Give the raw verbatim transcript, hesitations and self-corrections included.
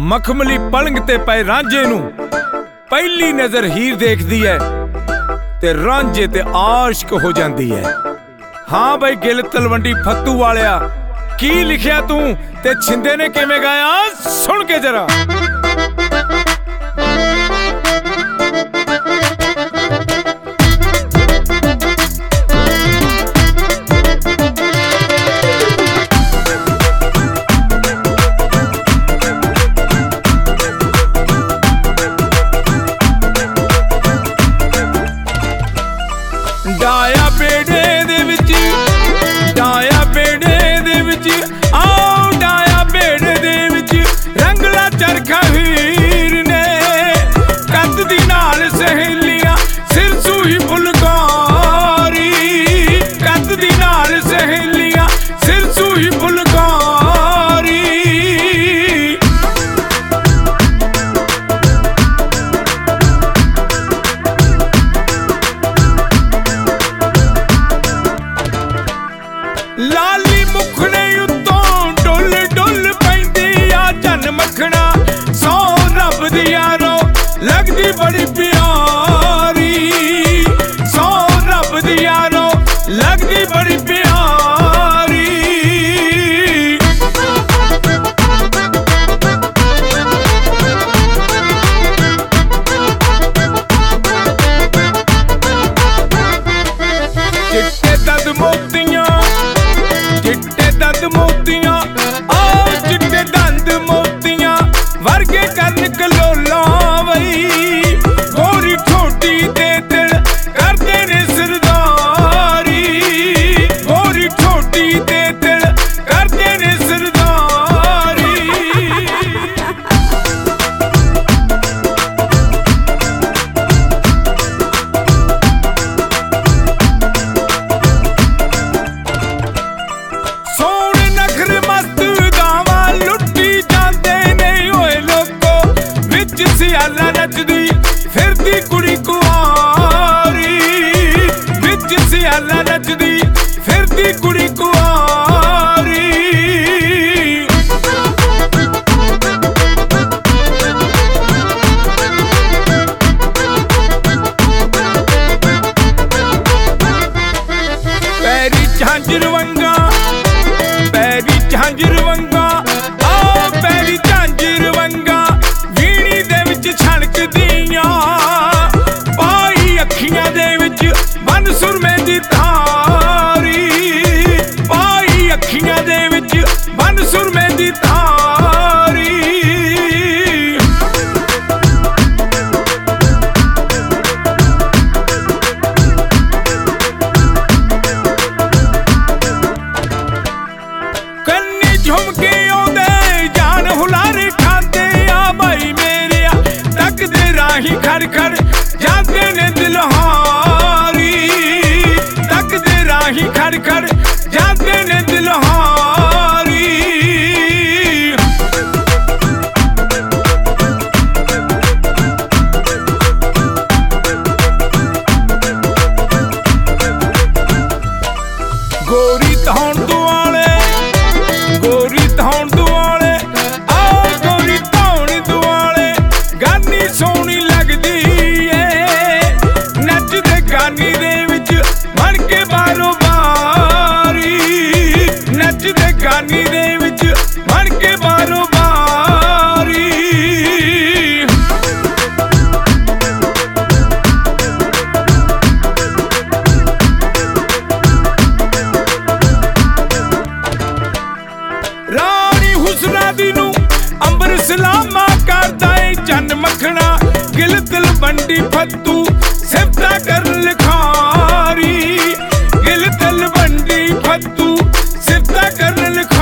मखमली पलंग ते पे रांझे नू पहली नजर हीर देखदी है ते रांझे ते आशिक हो जांदी है। हाँ बई गिल तलवंडी फत्तू वालिया, की लिखिया तू ते छिंदे ने किवें गाया, सुन के जरा। डाया बेड़े दे विच, डाया बेड़े दे विच, आओ डाया बेड़े दे विच, रंगला चरखा हीर ने कद दी नाल सहेलियां सिर सूही फुलकारी, कद दी नाल सहेलियां सिर सूही फुलकारी। लाली मुखड़े उत्तों डुल डुल पैंदी आ जन मखना, सौ रब दी यारो लगदी बड़ी प्यारी, सौ रब दी यारो लगदी बड़ी प्यारी। चिट्टे दंद मोतियां, चिट्टे दंद मोतियां, आओ चिट्टे दंद मोतियां वर्गे करन कलोला वई, गोरी ठोटी दे दिल करदे ने सरदारी, गोरी ठोटी दे दिल करदे ने सरदारी। सोने नखरे मस्त गावा लुट्टी जांदे ने ओए लोको, विच सियाला नचदी फिरदी कुड़ी कुआरी, विच सियाला नचदी फिरदी कुड़ी कुआरी। पैरी झांझर वंगा, पैरी झांझर वंगा, आओ पैरी झांझर वंगा वीणी दे विच छणकदियां, पाई अखियां दे विच बन सुरमे दी धारी, पाई अखियां दे विच बन सुरमे दी धारी। कन्नी झुमके आउंदे जान हुलारे खांदे आ भाई मेरिया, तकदे राही खड़ खड़ जांदे ने दिलहारी, तकदे राही खड़ खड़ जांदे ने दिलहारी। गोरी धौण दुआले, गोरी धौण दुआले, आओ गोरी धौण दुआले गानी सोहनी लगदी ए, नचदे गानी दे विच बन के बारो बारी, नचदे गानी दे विच बन के बारो बारी। रानी हुसना दी नू अंबर सलामा करदा ए जन मखना, गिल तलवंडी फत्तू सिफता कर लिखारी, गिल तलवंडी फत्तू सिफता कर लिखारी।